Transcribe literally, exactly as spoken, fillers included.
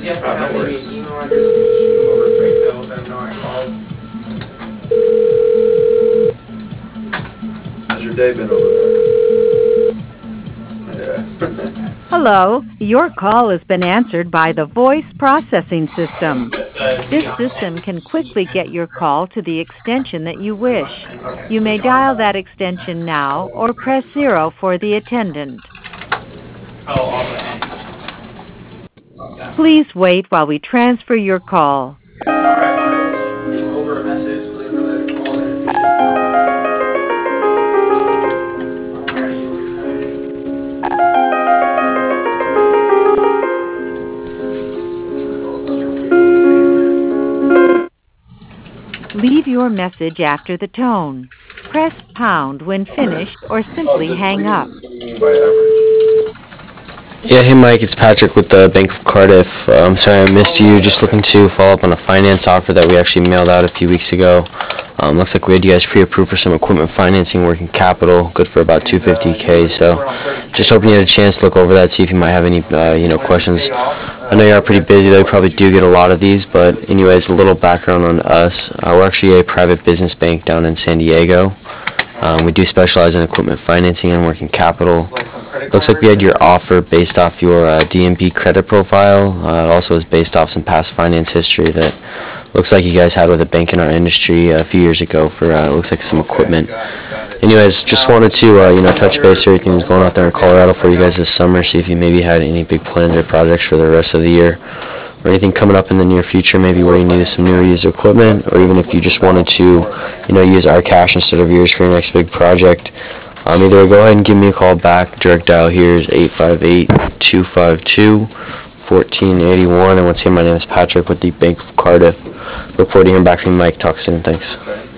guess I Oh, no have maybe worries. an email address. You can shoot them over a quick bill. Let them know I called. How's your day been over there? Yeah. Hello, your call has been answered by the voice processing system. Just uh, This be on system it. can quickly get your call to the extension that you wish. Okay. You may dial that extension now or press zero for the attendant. Oh, all the end. Okay. Please wait while we transfer your call. All right. I will leave over a message. Let them know that I called and appreciate the Leave your message after the tone. Press pound when finished or Oh, simply just what do hang you, up. what do you mean by average? Yeah, hey Mike, it's Patrick with the Bank of Cardiff. Uh, I'm sorry I missed you. Just looking to follow up on a finance offer that we actually mailed out a few weeks ago. Um, looks like we had you guys pre-approved for some equipment financing, working capital, good for about two hundred fifty K. So, just hoping you had a chance to look over that, see if you might have any, uh, you know, questions. I know you are pretty busy, though. You probably do get a lot of these, but anyways, a little background on us. Uh, we're actually a private business bank down in San Diego. Um, we do specialize in equipment financing and working capital. Looks like we had your offer based off your uh, D M P credit profile. Uh, it also is based off some past finance history that looks like you guys had with a bank in our industry a few years ago for uh, looks like some equipment. Anyways, just wanted to uh, you know touch base. Everything was going out there in Colorado for you guys this summer. See if you maybe had any big plans or projects for the rest of the year, or anything coming up in the near future, maybe where you needed some new or used equipment, or even if you just wanted to, you know, use our cash instead of yours for your next big project. Um, either go ahead and give me a call back. Direct dial here is eight five eight, two five two, one four eight one. And once again, my name is Patrick with the Bank of Cardiff. Look forward to hearing back from you, Mike. Talk soon. Thanks.